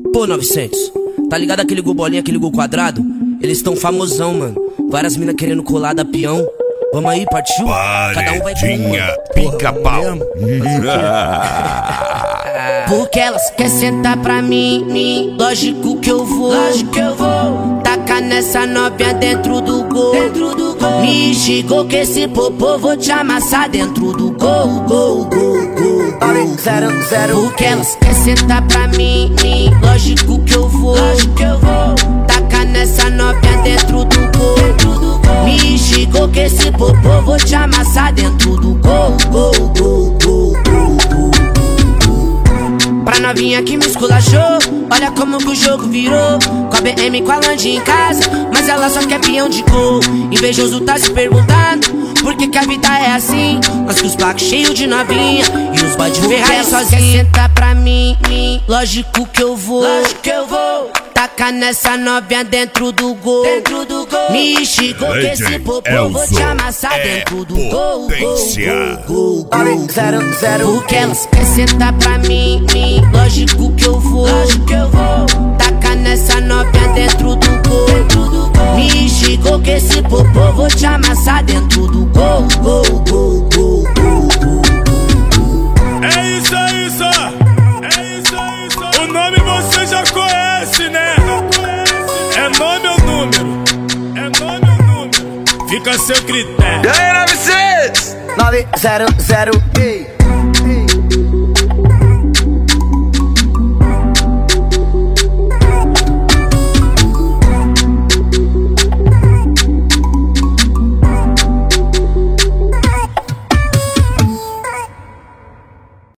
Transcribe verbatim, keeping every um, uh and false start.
Pô, novecentos, tá ligado aquele gol bolinha, aquele gol quadrado? Eles tão famosão, mano. Várias minas querendo colar da peão. Vamos aí, partiu? Cada um vai com uma. Pica-pau. Porque elas querem sentar pra mim, mim. Lógico que eu vou, lógico que eu vou. Tacar nessa novinha dentro do gol, dentro do gol. Me xingou que esse popô vou te amassar dentro do gol, gol, gol, gol, gol. Zero, zero. Porque elas querem sentar pra mim, mim. Lógico que eu vou, lógico que eu vou. Tacar nessa novinha dentro do gol, dentro do gol. Me xingou que esse popô vou te amassar dentro do gol, gol, gol, gol, gol, gol. Pra novinha que me esculachou, olha como que o jogo virou. Com a B M, com a Land em casa, mas ela só quer peão de gol. Invejoso tá se perguntando por que que a vida é assim. Mas que os placos cheios de novinha e os boy de Ferrari sozinho. Senta pra mim, mim, lógico que eu vou, lógico que eu vou. Taca nessa novinha dentro do gol, dentro do gol. Me xingou que esse popô vou te amassar dentro do gol, gol, gol, gol, gol. Zero, zero. Porque elas querem sentar pra mim, mim. Lógico que eu vou, lógico que eu vou. Taca nessa novinha dentro do gol, dentro do gol. Me xingou que esse popô vou te amassar dentro do gol, gol, gol, gol, gol, gol. É isso, é isso. É isso, é isso. O nome você já conhece, né? É nome ou número? É nome ou número? Fica a seu critério. E aí, novecentos? nove zero zero.